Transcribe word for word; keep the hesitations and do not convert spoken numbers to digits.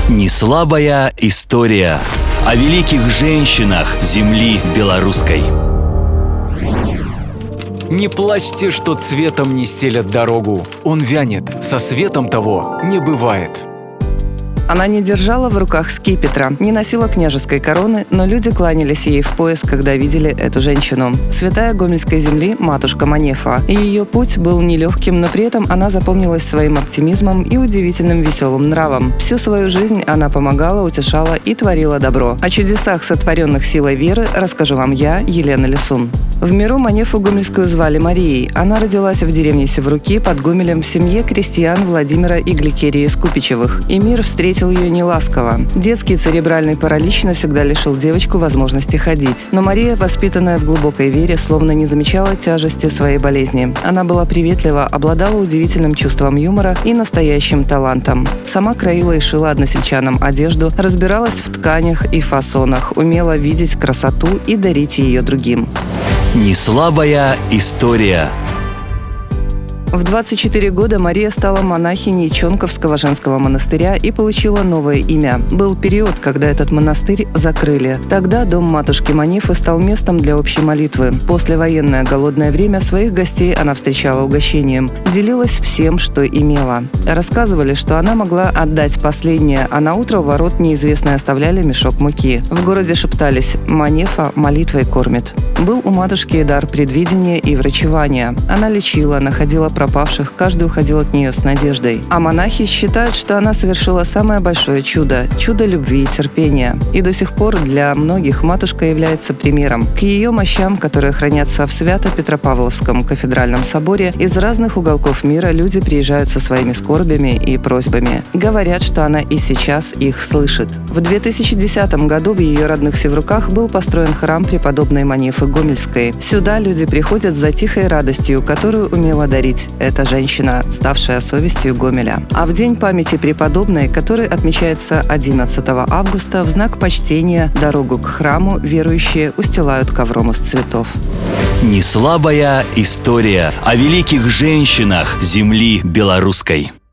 Неслабая история о великих женщинах земли белорусской. Не плачьте, что цветом не стелят дорогу. Он вянет, со светом того не бывает. Она не держала в руках скипетра, не носила княжеской короны, но люди кланялись ей в пояс, когда видели эту женщину. Святая Гомельской земли матушка Манефа. И ее путь был нелегким, но при этом она запомнилась своим оптимизмом и удивительным веселым нравом. Всю свою жизнь она помогала, утешала и творила добро. О чудесах, сотворенных силой веры, расскажу вам я, Елена Лисун. В миру Манефу Гомельскую звали Марией. Она родилась в деревне Севруки под Гомелем в семье крестьян Владимира и Гликерии Скупичевых. И мир встретил ее неласково. Детский церебральный паралич навсегда лишил девочку возможности ходить. Но Мария, воспитанная в глубокой вере, словно не замечала тяжести своей болезни. Она была приветлива, обладала удивительным чувством юмора и настоящим талантом. Сама краила и шила односельчанам одежду, разбиралась в тканях и фасонах, умела видеть красоту и дарить ее другим. Неслабая история. В двадцать четыре года Мария стала монахиней Чонковского женского монастыря и получила новое имя. Был период, когда этот монастырь закрыли. Тогда дом матушки Манефы стал местом для общей молитвы. Послевоенное голодное время своих гостей она встречала угощением. Делилась всем, что имела. Рассказывали, что она могла отдать последнее, а на утро у ворот неизвестные оставляли мешок муки. В городе шептались: «Манефа молитвой кормит». Был у матушки дар предвидения и врачевания. Она лечила, находила пропавших, каждый уходил от нее с надеждой. А монахи считают, что она совершила самое большое чудо – чудо любви и терпения. И до сих пор для многих матушка является примером. К ее мощам, которые хранятся в Свято-Петропавловском кафедральном соборе, из разных уголков мира люди приезжают со своими скорбями и просьбами. Говорят, что она и сейчас их слышит. В две тысячи десятом году в ее родных Севруках был построен храм преподобной Манефы Гомельской. Сюда люди приходят за тихой радостью, которую умела дарить эта женщина, ставшая совестью Гомеля. А в день памяти преподобной, который отмечается одиннадцатого августа, в знак почтения дорогу к храму верующие устилают ковром из цветов. Неслабая история о великих женщинах земли белорусской.